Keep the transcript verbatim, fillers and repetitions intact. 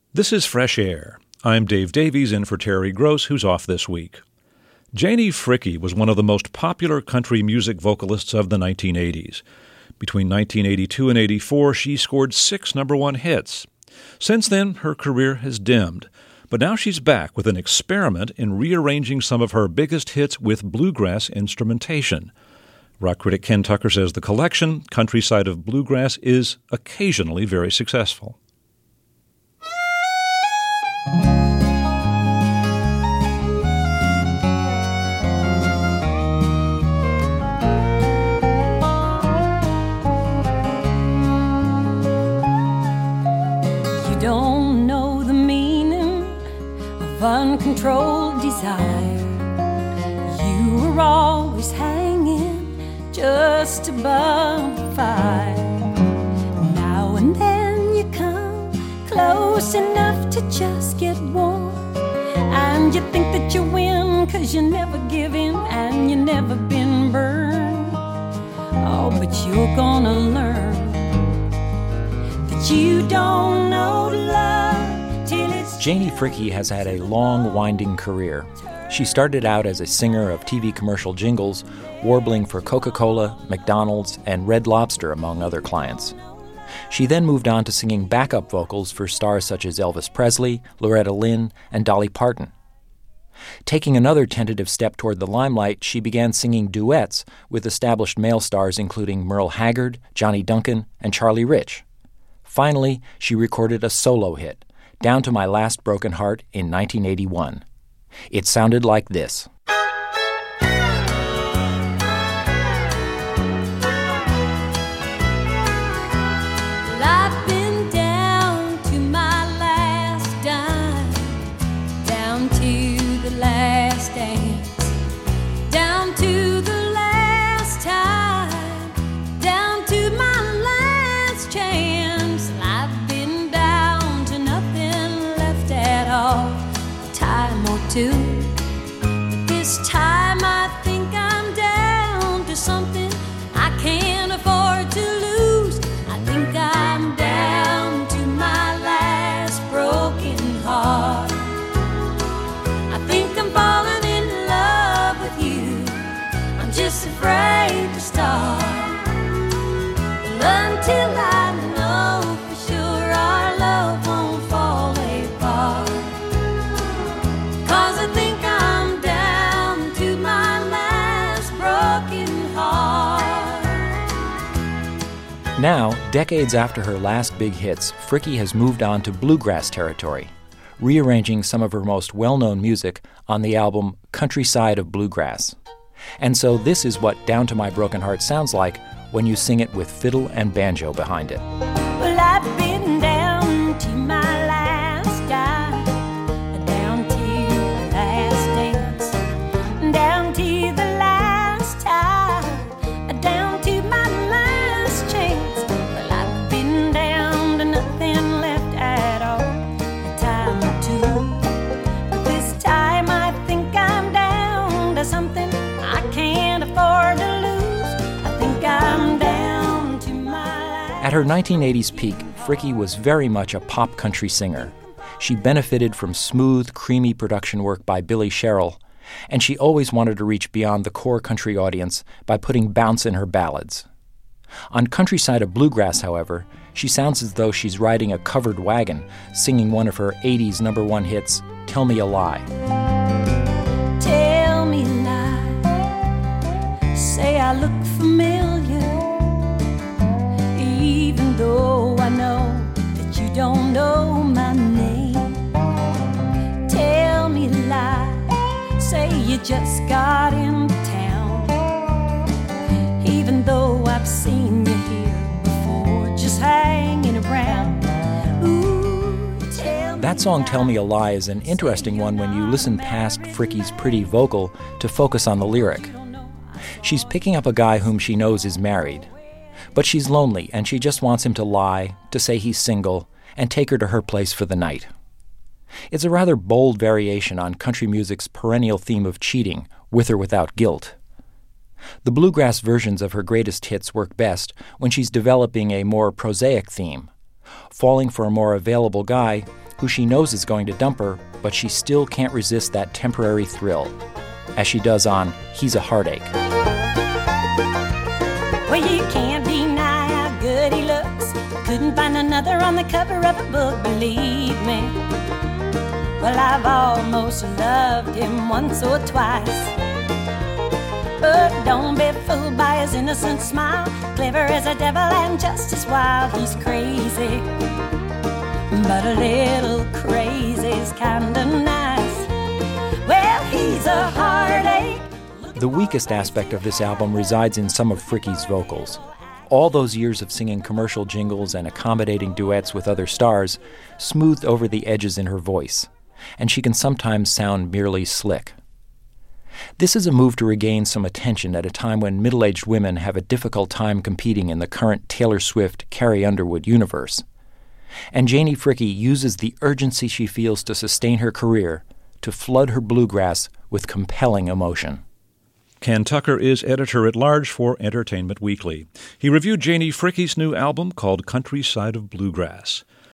This is Fresh Air. I'm Dave Davies in for Terry Gross, who's off this week. Janie Fricke was one of the most popular country music vocalists of the nineteen eighties. Between nineteen eighty-two and eighty-four, she scored six number one hits. Since then, her career has dimmed. But now she's back with an experiment in rearranging some of her biggest hits with bluegrass instrumentation. Rock critic Ken Tucker says the collection, Countryside of Bluegrass, is occasionally very successful. You don't know the meaning of uncontrolled desire. You were always hanging just above the fire. Now and then you come close enough to just get warm, and you think that you win, 'cause you never give in and you never been burned. Oh, but you're gonna learn that you don't know love till it's... Janie Fricke has had a long, winding career. She started out as a singer of T V commercial jingles, warbling for Coca-Cola, McDonald's, and Red Lobster, among other clients. She then moved on to singing backup vocals for stars such as Elvis Presley, Loretta Lynn, and Dolly Parton. Taking another tentative step toward the limelight, she began singing duets with established male stars including Merle Haggard, Johnny Duncan, and Charlie Rich. Finally, she recorded a solo hit, Down to My Last Broken Heart, in nineteen eighty-one. It sounded like this. I've been down to my last dime, down to the last dance, down to the last time, down to my last chance. I've been down to nothing left at all. Time or two, but this time I think I'm down to something I can't afford to lose. I think I'm down to my last broken heart. I think I'm falling in love with you. I'm just afraid to start. Well, until I know for sure our love won't fall apart. 'Cause I think I'm down to my last broken heart. Now, decades after her last big hits, Fricke has moved on to bluegrass territory, rearranging some of her most well-known music on the album Countryside of Bluegrass. And so this is what Down to My Broken Heart sounds like when you sing it with fiddle and banjo behind it. Well, I've been down to my last dime, down to the last dance, down to the last time, down to my last chance. Well, I've been down to nothing left at all, a time or two. But this time I think I'm down to something I can't afford to lose. I think I'm down to my last... At her nineteen eighties peak, Fricke was very much a pop country singer. She benefited from smooth, creamy production work by Billy Sherrill, and she always wanted to reach beyond the core country audience by putting bounce in her ballads. On Countryside of Bluegrass, however, she sounds as though she's riding a covered wagon, singing one of her eighties number one hits, Tell Me a Lie. Tell me a lie, say I look familiar, even though I know that you don't know my name. Tell me a lie, say you just got into town, even though I've seen you here before, just hanging around. Ooh, tell me That song, Tell Me a Lie, is an interesting one when you listen past Fricke's pretty vocal to focus on the lyric. She's picking up a guy whom she knows is married, but she's lonely and she just wants him to lie, to say he's single, and take her to her place for the night. It's a rather bold variation on country music's perennial theme of cheating, with or without guilt. The bluegrass versions of her greatest hits work best when she's developing a more prosaic theme. Falling for a more available guy, who she knows is going to dump her, but she still can't resist that temporary thrill, as she does on He's a Heartache. Well, you can't deny how good he looks. Couldn't find another on the cover of a book, believe me. Well, I've almost loved him once or twice. But don't be fooled by his innocent smile. Clever as a devil and just as wild. He's crazy, but a little crazy's kinda nice. Well, he's a heartache. The weakest aspect of this album resides in some of Fricky's vocals. All those years of singing commercial jingles and accommodating duets with other stars smoothed over the edges in her voice, and she can sometimes sound merely slick. This is a move to regain some attention at a time when middle-aged women have a difficult time competing in the current Taylor Swift, Carrie Underwood universe. And Janie Fricke uses the urgency she feels to sustain her career to flood her bluegrass with compelling emotion. Ken Tucker is editor-at-large for Entertainment Weekly. He reviewed Janie Fricke's new album called Countryside of Bluegrass.